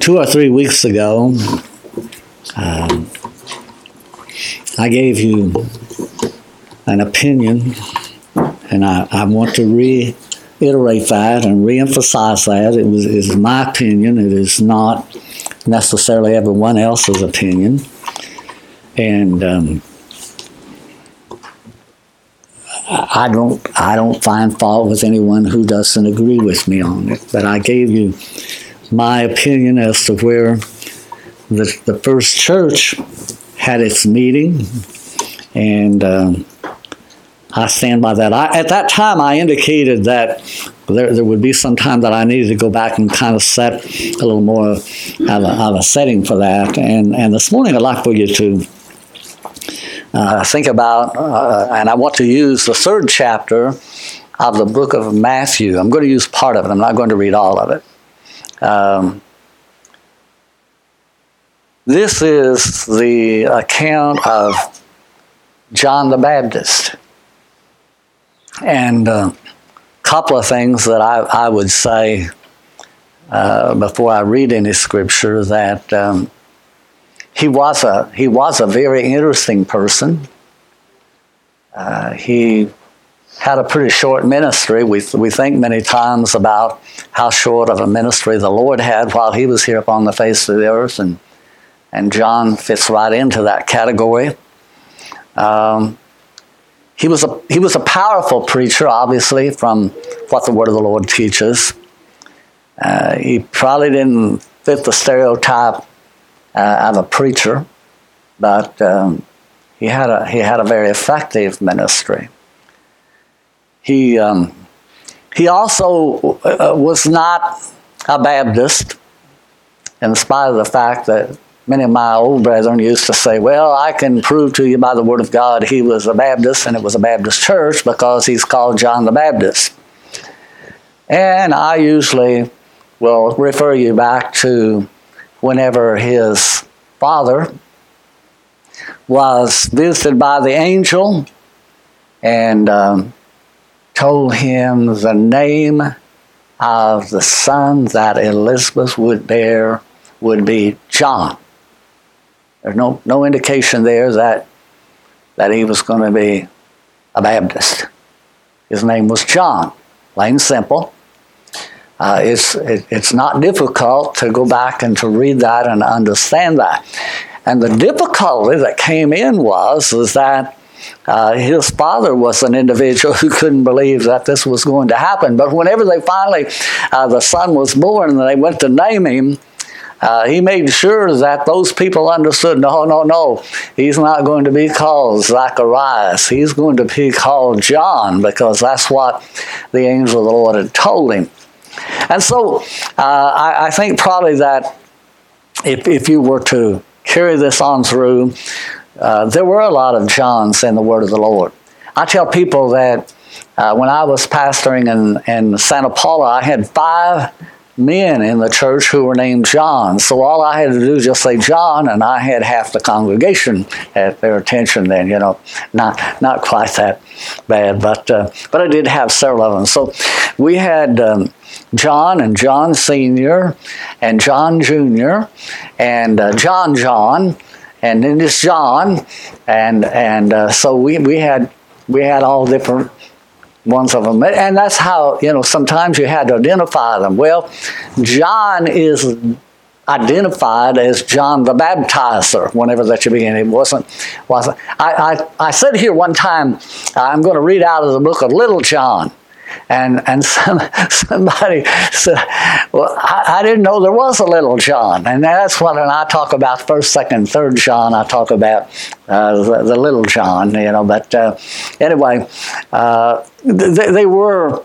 2 or 3 weeks ago, I gave you an opinion, and I want to reiterate that and reemphasize that. It is my opinion. It is not necessarily everyone else's opinion. And I don't find fault with anyone who doesn't agree with me on it. But I gave you my opinion as to where the first church had its meeting, and I stand by that. At that time, I indicated that there would be some time that I needed to go back and kind of set a little more of a setting for that. And this morning, I'd like for you to think about, and I want to use the 3rd chapter of the book of Matthew. I'm going to use part of it. I'm not going to read all of it. This is the account of John the Baptist. And a couple of things that I would say before I read any scripture, that he was a very interesting person. He had a pretty short ministry. We think many times about how short of a ministry the Lord had while he was here upon the face of the earth, and John fits right into that category. He was a powerful preacher, obviously, from what the Word of the Lord teaches. He probably didn't fit the stereotype of a preacher, but he had a very effective ministry. He also was not a Baptist, in spite of the fact that many of my old brethren used to say, well, I can prove to you by the Word of God he was a Baptist, and it was a Baptist church because he's called John the Baptist. And I usually will refer you back to whenever his father was visited by the angel and told him the name of the son that Elizabeth would bear would be John. There's no indication there that he was going to be a Baptist. His name was John, plain and simple. It's not difficult to go back and to read that and understand that. And the difficulty that came in was that his father was an individual who couldn't believe that this was going to happen. But whenever they finally, the son was born and they went to name him, he made sure that those people understood, no, he's not going to be called Zacharias. He's going to be called John, because that's what the angel of the Lord had told him. And so I think probably that if you were to carry this on through, there were a lot of Johns in the Word of the Lord. I tell people that when I was pastoring in Santa Paula, I had 5 men in the church who were named John. So all I had to do was just say John, and I had half the congregation at their attention then, not quite that bad, but I did have several of them. So we had John and John Sr. and John Jr. and John, and then this John, and so we had all different ones of them. And that's how, sometimes you had to identify them. Well, John is identified as John the Baptizer whenever that you begin. It wasn't. I said here one time, I'm going to read out of the book of Little John. And somebody said, well, I didn't know there was a Little John. And that's when I talk about 1st, 2nd, 3rd John, I talk about the Little John, But anyway, they were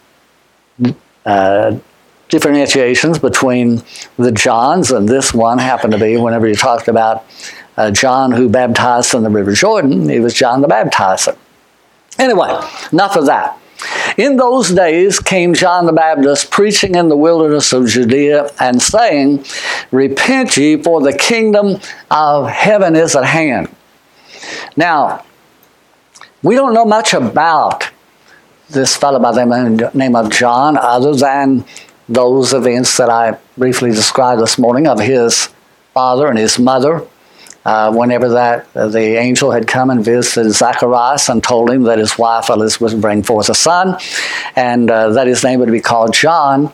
differentiations between the Johns, and this one happened to be, whenever you talked about John who baptized in the River Jordan, he was John the Baptizer. Anyway, enough of that. In those days came John the Baptist preaching in the wilderness of Judea and saying, repent ye, for the kingdom of heaven is at hand. Now, we don't know much about this fellow by the name of John, other than those events that I briefly described this morning of his father and his mother. Whenever the angel had come and visited Zacharias and told him that his wife Elizabeth would bring forth a son, and that his name would be called John,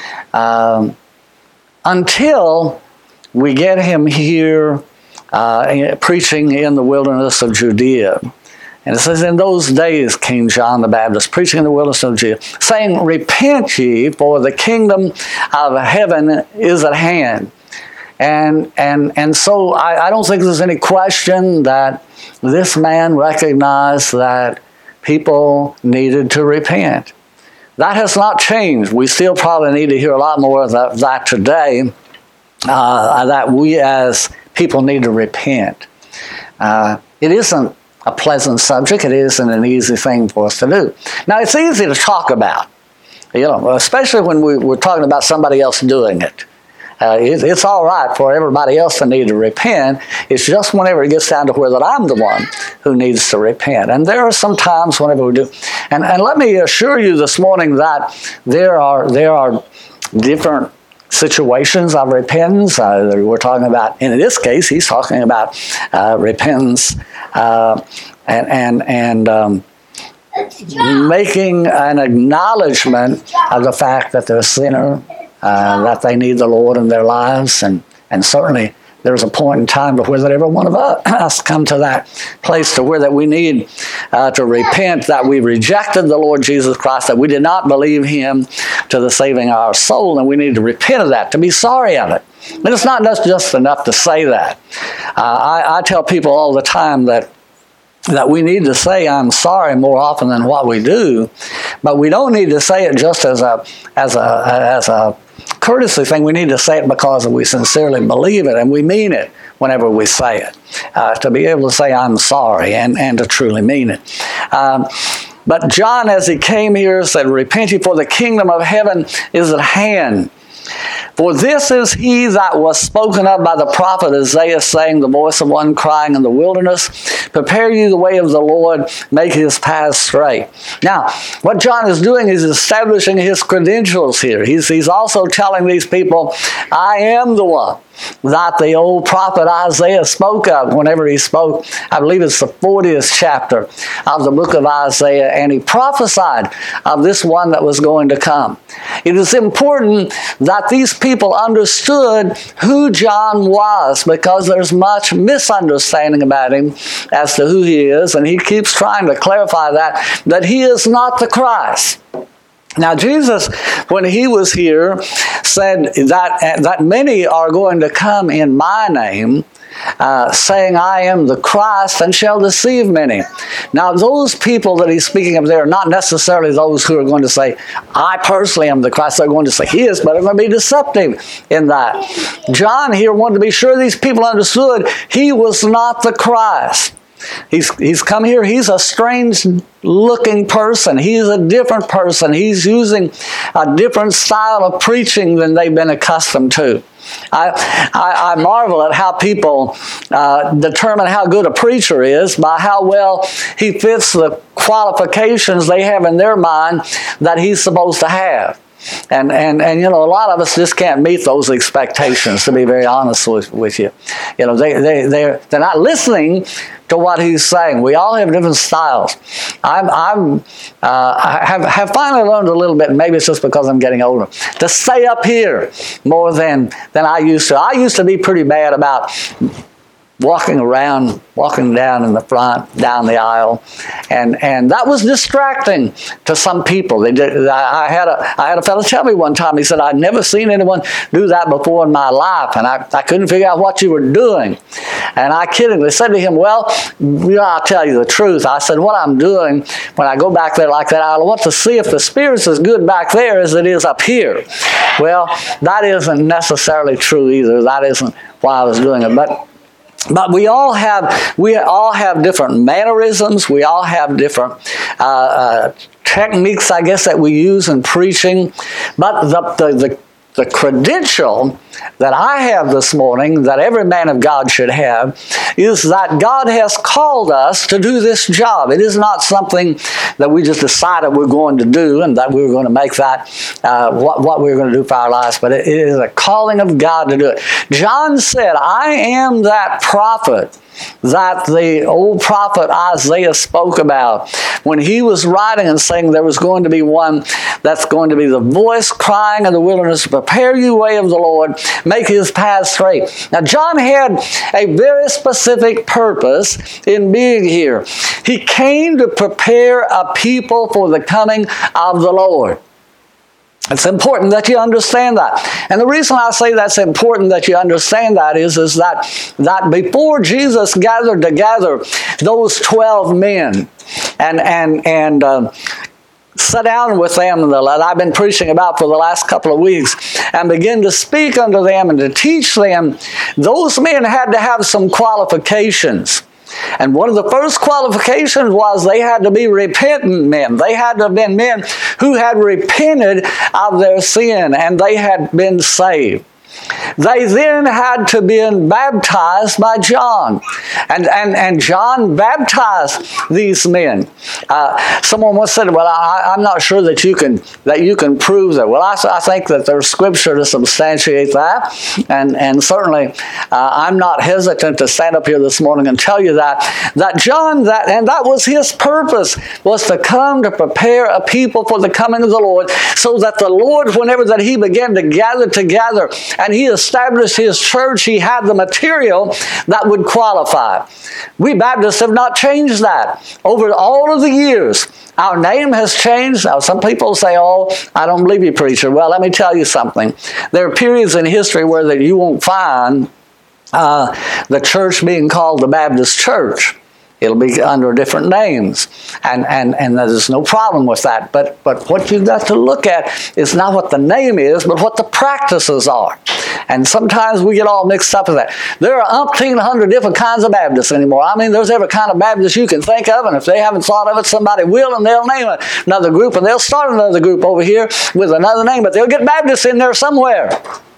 until we get him here preaching in the wilderness of Judea. And it says, in those days, King John the Baptist, preaching in the wilderness of Judea, saying, repent ye, for the kingdom of heaven is at hand. And so I don't think there's any question that this man recognized that people needed to repent. That has not changed. We still probably need to hear a lot more of that today, that we as people need to repent. It isn't a pleasant subject. It isn't an easy thing for us to do. Now, it's easy to talk about, especially when we're talking about somebody else doing it. It's all right for everybody else to need to repent. It's just whenever it gets down to where that I'm the one who needs to repent. And there are some times whenever we do. And let me assure you this morning that there are different situations of repentance. We're talking about, in this case, he's talking about repentance and making an acknowledgement of the fact that they're a sinner, that they need the Lord in their lives, and certainly there's a point in time to where that every one of us come to that place to where that we need to repent, that we rejected the Lord Jesus Christ, that we did not believe him to the saving of our soul, and we need to repent of that, to be sorry of it. And it's not just enough to say that. I tell people all the time that we need to say I'm sorry more often than what we do, but we don't need to say it just as a courtesy thing. We need to say it because we sincerely believe it and we mean it whenever we say it. To be able to say I'm sorry and to truly mean it. But John, as he came here, said, repent ye, for the kingdom of heaven is at hand. For this is he that was spoken of by the prophet Isaiah, saying, the voice of one crying in the wilderness, prepare you the way of the Lord, make his paths straight. Now, what John is doing is establishing his credentials here. He's also telling these people, I am the one that the old prophet Isaiah spoke of whenever he spoke. I believe it's the 40th chapter of the book of Isaiah, and he prophesied of this one that was going to come. It is important that these people understood who John was, because there's much misunderstanding about him as to who he is, and he keeps trying to clarify that he is not the Christ. Now, Jesus, when he was here, said that many are going to come in my name, saying, I am the Christ, and shall deceive many. Now, those people that he's speaking of there are not necessarily those who are going to say, I personally am the Christ. They're going to say he is, but they're going to be deceptive in that. John here wanted to be sure these people understood he was not the Christ. He's come here. He's a strange looking person. He's a different person. He's using a different style of preaching than they've been accustomed to. I marvel at how people determine how good a preacher is by how well he fits the qualifications they have in their mind that he's supposed to have. And a lot of us just can't meet those expectations, to be very honest with you. They're not listening to what he's saying. We all have different styles. I have finally learned a little bit, maybe it's just because I'm getting older, to stay up here more than I used to. I used to be pretty bad about walking down in the front, down the aisle, and that was distracting to some people. I had a fellow tell me one time, he said, I'd never seen anyone do that before in my life, and I couldn't figure out what you were doing. And I kiddingly said to him, well, I'll tell you the truth. I said, what I'm doing when I go back there like that, I want to see if the Spirit's as good back there as it is up here. Well, that isn't necessarily true either. That isn't why I was doing it. But we all have different mannerisms. We all have different techniques, I guess, that we use in preaching. But the the credential that I have this morning, that every man of God should have, is that God has called us to do this job. It is not something that we just decided we're going to do and that we're going to make that what we're going to do for our lives, but it is a calling of God to do it. John said, I am that prophet that the old prophet Isaiah spoke about when he was writing and saying there was going to be one that's going to be the voice crying in the wilderness, prepare you way of the Lord, make his path straight. Now John had a very specific purpose in being here. He came to prepare a people for the coming of the Lord. It's important that you understand that. And the reason I say that's important that you understand that is that before Jesus gathered together those 12 men and sat down with them that I've been preaching about for the last couple of weeks and began to speak unto them and to teach them, those men had to have some qualifications. And one of the first qualifications was they had to be repentant men. They had to have been men who had repented of their sin and they had been saved. They then had to be baptized by John. And John baptized these men. Someone once said, well, I'm not sure that you can prove that. Well, I think that there's scripture to substantiate that. And certainly I'm not hesitant to stand up here this morning and tell you that John, that was his purpose, was to come to prepare a people for the coming of the Lord, so that the Lord, whenever that he began to gather together and he established his church, he had the material that would qualify. We Baptists have not changed that. Over all of the years, our name has changed. Now, some people say, oh, I don't believe you, preacher. Well, let me tell you something. There are periods in history where that you won't find the church being called the Baptist Church. It'll be under different names, and there's no problem with that. But what you've got to look at is not what the name is, but what the practices are. And sometimes we get all mixed up with that. There are 1,800 different kinds of Baptists anymore. I mean, there's every kind of Baptist you can think of, and if they haven't thought of it, somebody will, and they'll name another group, and they'll start another group over here with another name, but they'll get Baptists in there somewhere.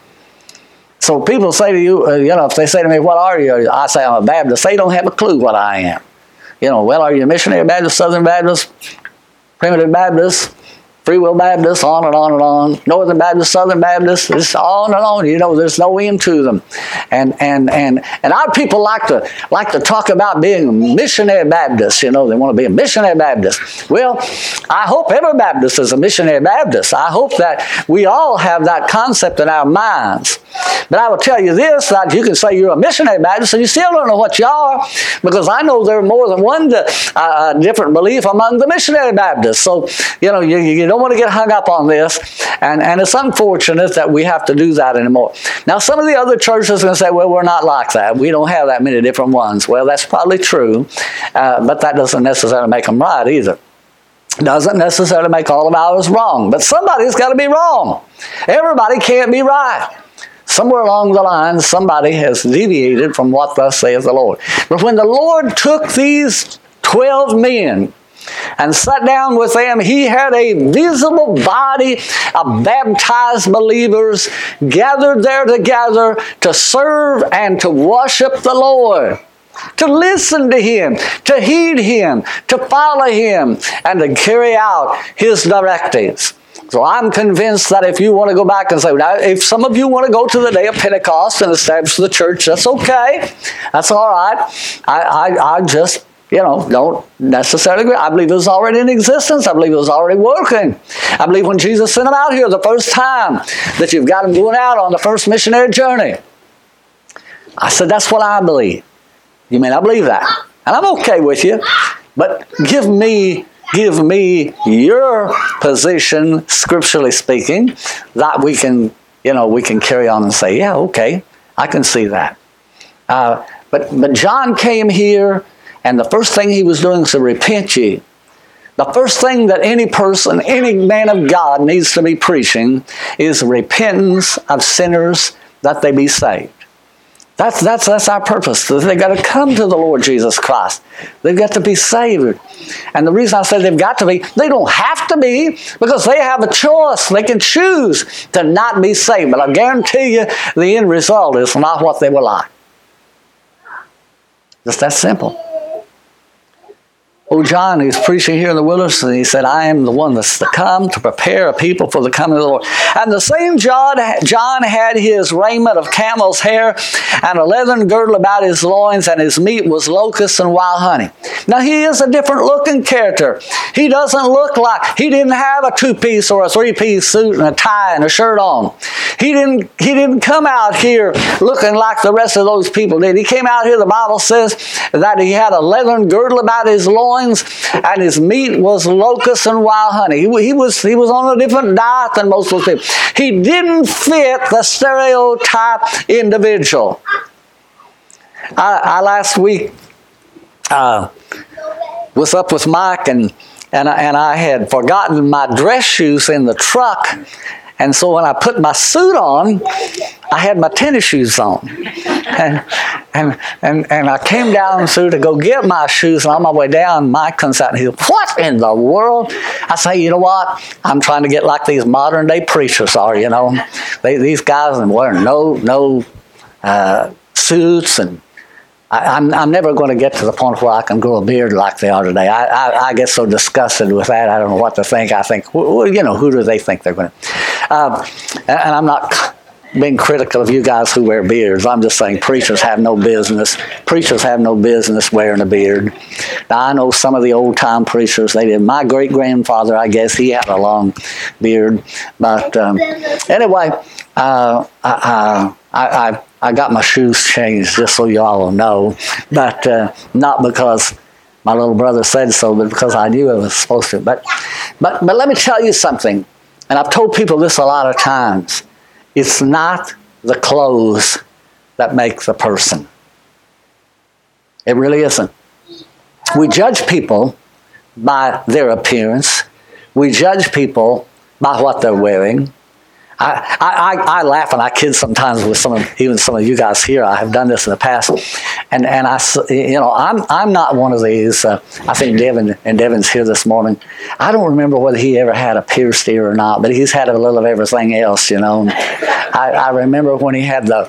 So people say to you, if they say to me, what are you? I say, I'm a Baptist. They don't have a clue what I am. Well, are you a missionary Baptist, Southern Baptist, Primitive Baptist, Free Will Baptist, on and on and on, Northern Baptist, Southern Baptist, it's on and on. There's no end to them. And our people like to talk about being a missionary Baptist. They want to be a missionary Baptist. Well, I hope every Baptist is a missionary Baptist. I hope that we all have that concept in our minds. But I will tell you this, that you can say you're a missionary Baptist and you still don't know what you are, because I know there are more than one different belief among the missionary Baptists. So, you don't want to get hung up on this, and it's unfortunate that we have to do that anymore. Now, some of the other churches are going to say, well, we're not like that. We don't have that many different ones. Well, that's probably true, but that doesn't necessarily make them right either. Doesn't necessarily make all of ours wrong, but somebody's got to be wrong. Everybody can't be right. Somewhere along the line, somebody has deviated from what thus saith the Lord. But when the Lord took these 12 men and sat down with them, he had a visible body of baptized believers gathered there together to serve and to worship the Lord, to listen to him, to heed him, to follow him, and to carry out his directives. So I'm convinced that if you want to go back and say, now, if some of you want to go to the day of Pentecost and establish the church, that's okay. That's all right. I just, don't necessarily agree. I believe it was already in existence. I believe it was already working. I believe when Jesus sent them out here the first time, that you've got them going out on the first missionary journey. I said, that's what I believe. You mean I believe that? And I'm okay with you, but give me your position, scripturally speaking, that we can carry on and say, yeah, okay, I can see that. But John came here, and the first thing he was doing was to repent ye. The first thing that any person, any man of God needs to be preaching is repentance of sinners that they be saved. That's our purpose. They've got to come to the Lord Jesus Christ. They've got to be saved. And the reason I say they've got to be, they don't have to be, because they have a choice. They can choose to not be saved. But I guarantee you the end result is not what they were like. Just that simple. Old John, he was preaching here in the wilderness, and he said, I am the one that's to come to prepare a people for the coming of the Lord. And the same John had his raiment of camel's hair and a leathern girdle about his loins, and his meat was locusts and wild honey. Now, he is a different looking character. He doesn't look like, he didn't have a two-piece or a three-piece suit and a tie and a shirt on. He didn't come out here looking like the rest of those people did. He came out here, the Bible says, that he had a leathern girdle about his loins, and his meat was locusts and wild honey. He was on a different diet than most of those people. He didn't fit the stereotype individual. I last week was up with Mike, and I had forgotten my dress shoes in the truck. And so when I put my suit on, I had my tennis shoes on. And I came down to go get my shoes, and on my way down, Mike comes out and he said, what in the world? I say, you know what? I'm trying to get like these modern day preachers are, you know. These guys are wearing no suits, and I'm never going to get to the point where I can grow a beard like they are today. I get so disgusted with that. I don't know what to think. I think, well, you know, who do they think they're going to? And I'm not being critical of you guys who wear beards. I'm just saying preachers have no business. Preachers have no business wearing a beard. Now, I know some of the old-time preachers, they did. My great-grandfather, I guess, he had a long beard. But anyway, I got my shoes changed, just so you all know. But not because my little brother said so, but because I knew I was supposed to. But let me tell you something, and I've told people this a lot of times. It's not the clothes that make the person. It really isn't. We judge people by their appearance. We judge people by what they're wearing. I laugh and I kid sometimes with some of you guys here. I have done this in the past, and I'm not one of these. I think Devin's here this morning. I don't remember whether he ever had a pierced ear or not, but he's had a little of everything else, you know. I remember when he had the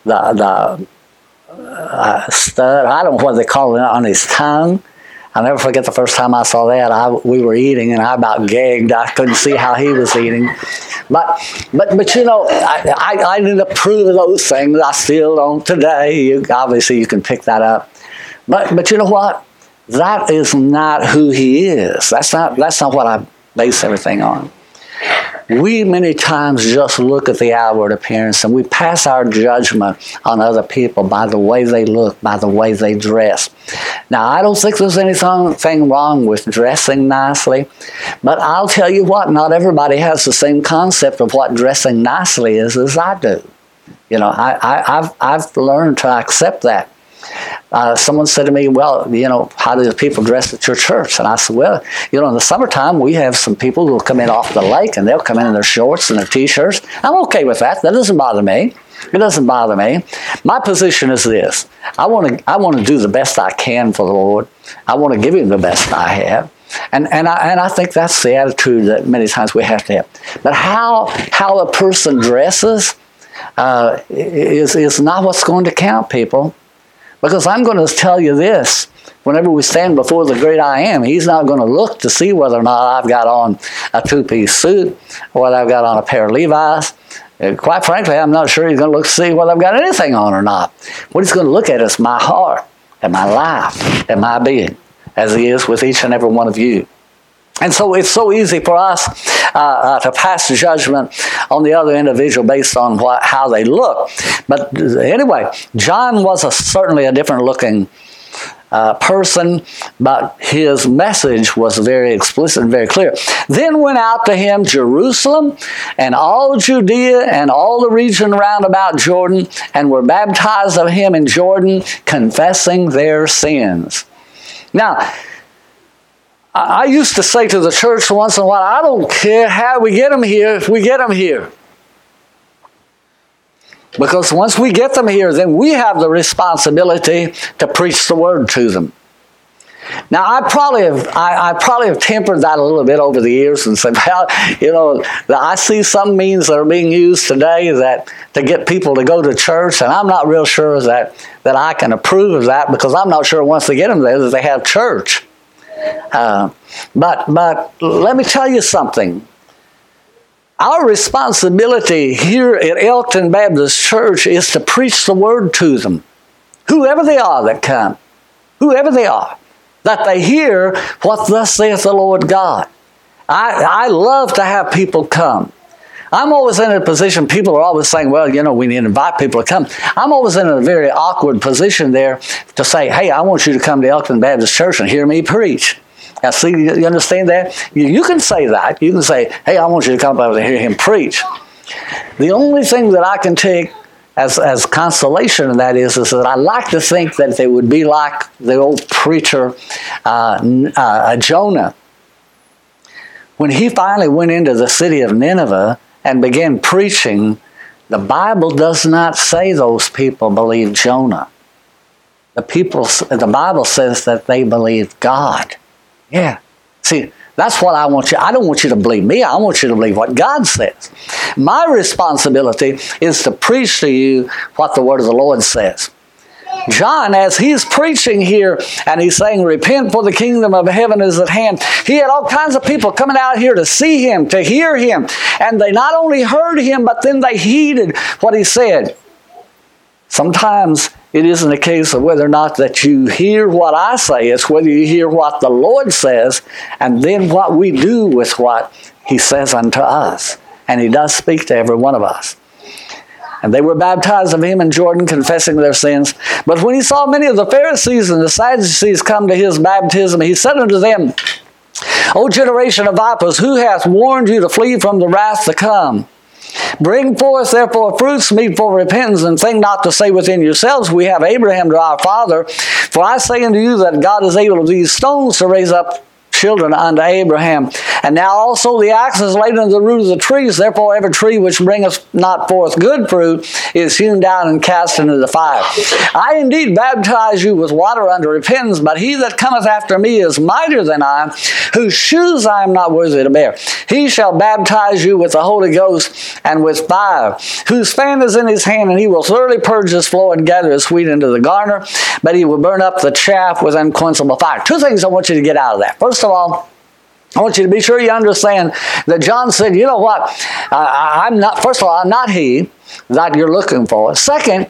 stud. I don't know what they call it on his tongue. I'll never forget the first time I saw that. We were eating, and I about gagged. I couldn't see how he was eating. But you know, I didn't approve of those things. I still don't today. Obviously, you can pick that up. But you know what? That is not who he is. That's not what I base everything on. We many times just look at the outward appearance, and we pass our judgment on other people by the way they look, by the way they dress. Now, I don't think there's anything wrong with dressing nicely, but I'll tell you what, not everybody has the same concept of what dressing nicely is as I do. You know, I've learned to accept that. Someone said to me, well, you know, how do the people dress at your church? And I said, well, you know, in the summertime, we have some people who will come in off the lake, and they'll come in their shorts and their T-shirts. I'm okay with that. That doesn't bother me. It doesn't bother me. My position is this. I want to do the best I can for the Lord. I want to give Him the best I have. And I think that's the attitude that many times we have to have. But how a person dresses is not what's going to count, people. Because I'm going to tell you this, whenever we stand before the great I Am, He's not going to look to see whether or not I've got on a two-piece suit or whether I've got on a pair of Levi's. Quite frankly, I'm not sure He's going to look to see whether I've got anything on or not. What He's going to look at is my heart and my life and my being, as He is with each and every one of you. And so it's so easy for us to pass judgment on the other individual based on how they look. But anyway, John was certainly a different looking person, but his message was very explicit and very clear. Then went out to him Jerusalem and all Judea and all the region round about Jordan, and were baptized of him in Jordan, confessing their sins. Now, I used to say to the church once in a while, I don't care how we get them here if we get them here. Because once we get them here, then we have the responsibility to preach the word to them. Now, I probably have tempered that a little bit over the years and said, well, I see some means that are being used today that to get people to go to church, and I'm not real sure that I can approve of that, because I'm not sure once they get them there that they have church. But let me tell you something. Our responsibility here at Elkton Baptist Church is to preach the word to them, whoever they are that come, whoever they are, that they hear what thus saith the Lord God. I love to have people come. I'm always in a position, people are always saying, well, we need to invite people to come. I'm always in a very awkward position there to say, hey, I want you to come to Elkton Baptist Church and hear me preach. Now, see, you understand that? You can say that. You can say, hey, I want you to come over and hear him preach. The only thing that I can take as consolation in that is that I like to think that they would be like the old preacher Jonah. When he finally went into the city of Nineveh and began preaching, the Bible does not say those people believed Jonah. The Bible says that they believed God. Yeah. See, that's what I want you. I don't want you to believe me. I want you to believe what God says. My responsibility is to preach to you what the word of the Lord says. John, as he's preaching here, and he's saying, repent, for the kingdom of heaven is at hand. He had all kinds of people coming out here to see him, to hear him. And they not only heard him, but then they heeded what he said. Sometimes it isn't a case of whether or not that you hear what I say. It's whether you hear what the Lord says, and then what we do with what he says unto us. And he does speak to every one of us. And they were baptized of him in Jordan, confessing their sins. But when he saw many of the Pharisees and the Sadducees come to his baptism, he said unto them, O generation of vipers, who hath warned you to flee from the wrath to come? Bring forth therefore fruits meet for repentance, and think not to say within yourselves, we have Abraham to our father. For I say unto you that God is able of these stones to raise up children unto Abraham. And now also the axe is laid under the root of the trees. Therefore every tree which bringeth not forth good fruit is hewn down and cast into the fire. I indeed baptize you with water unto repentance, but he that cometh after me is mightier than I, whose shoes I am not worthy to bear. He shall baptize you with the Holy Ghost and with fire, whose fan is in his hand, and he will thoroughly purge his floor and gather his wheat into the garner, but he will burn up the chaff with unquenchable fire. Two things I want you to get out of that. First of all, I want you to be sure you understand that John said, you know what, first of all, I'm not he that you're looking for. Second,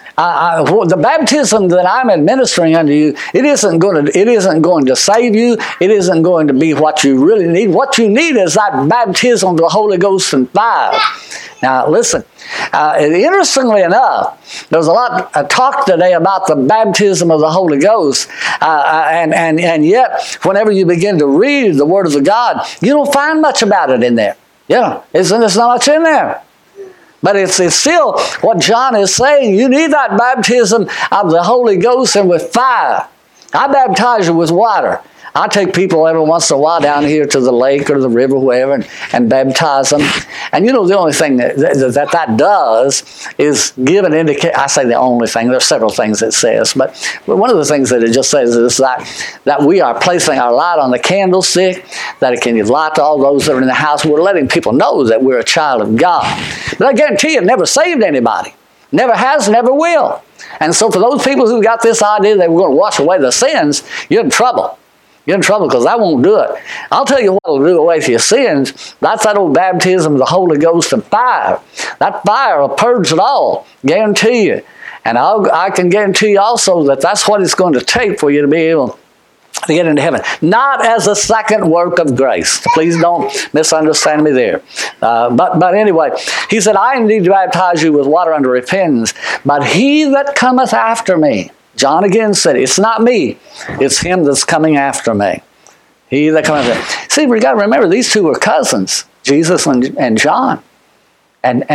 the baptism that I'm administering unto you, it isn't going to save you. It isn't going to be what you really need. What you need is that baptism of the Holy Ghost and fire. Now, listen, interestingly enough, there's a lot of talk today about the baptism of the Holy Ghost, and yet, whenever you begin to read the Word of God, you don't find much about it in there. There's not much in there. But it's still what John is saying. You need that baptism of the Holy Ghost and with fire. I baptize you with water. I take people every once in a while down here to the lake or the river, wherever, and baptize them. And the only thing that does is give an indication. I say the only thing. There's several things it says. But one of the things that it just says is that we are placing our light on the candlestick, that it can give light to all those that are in the house. We're letting people know that we're a child of God. But I guarantee you, it never saved anybody. Never has, never will. And so for those people who got this idea that we're going to wash away the sins, you're in trouble. You're in trouble because that won't do it. I'll tell you what will do away with your sins. That's that old baptism of the Holy Ghost and fire. That fire will purge it all. Guarantee you. And I can guarantee you also that that's what it's going to take for you to be able to get into heaven. Not as a second work of grace. Please don't misunderstand me there. But anyway, he said, I indeed baptize you with water unto repentance, but he that cometh after me, John again said, it's not me, it's him that's coming after me. He that cometh after me. See, we got to remember, these two were cousins, Jesus and John. And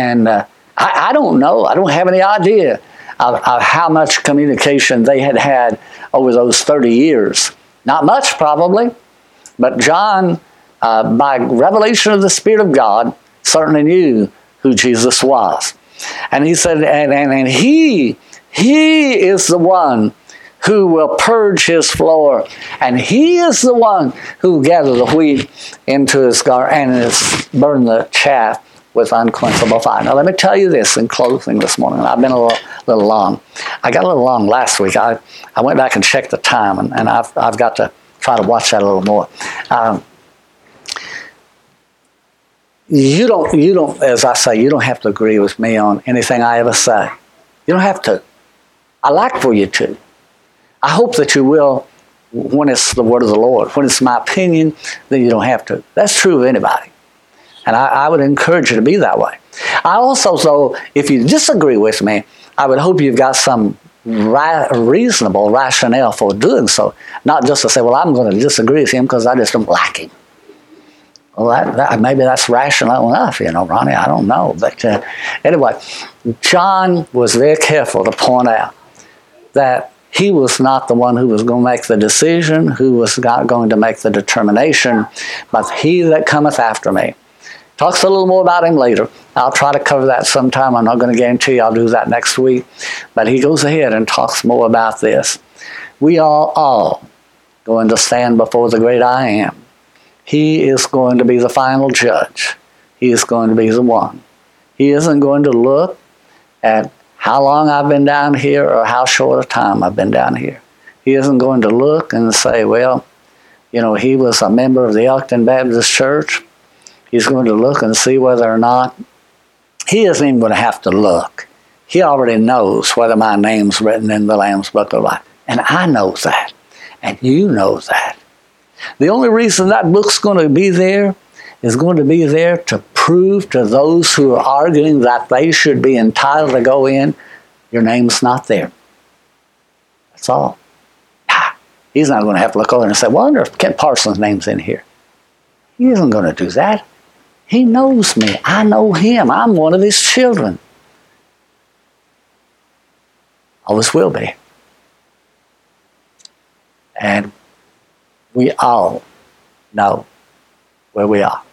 I don't know, I don't have any idea of how much communication they had over those 30 years. Not much, probably. But John, by revelation of the Spirit of God, certainly knew who Jesus was. And he said, and he is the one who will purge his floor, and he is the one who will gather the wheat into his garner and burn the chaff with unquenchable fire. Now let me tell you this in closing this morning. I've been a little long. I got a little long last week. I went back and checked the time, and I've got to try to watch that a little more. You don't, as I say, you don't have to agree with me on anything I ever say. You don't have to. I like for you to. I hope that you will when it's the word of the Lord. When it's my opinion, then you don't have to. That's true of anybody. And I would encourage you to be that way. I also, though, if you disagree with me, I would hope you've got some reasonable rationale for doing so. Not just to say, well, I'm going to disagree with him because I just don't like him. Well, maybe that's rational enough, Ronnie. I don't know. But anyway, John was very careful to point out that he was not the one who was going to make the decision, who was not going to make the determination, but he that cometh after me. Talks a little more about him later. I'll try to cover that sometime. I'm not going to guarantee I'll do that next week. But he goes ahead and talks more about this. We are all going to stand before the great I Am. He is going to be the final judge. He is going to be the one. He isn't going to look at how long I've been down here or how short a time I've been down here. He isn't going to look and say, well, he was a member of the Elkton Baptist Church. He's going to look and see whether or not. He isn't even going to have to look. He already knows whether my name's written in the Lamb's Book of Life. And I know that. And you know that. The only reason that book's going to be there is going to be there to prove to those who are arguing that they should be entitled to go in, your name's not there. That's all. He's not going to have to look over and say, well, I wonder if Kent Parsons' name's in here. He isn't going to do that. He knows me. I know him. I'm one of his children. Always will be. And we all know where we are.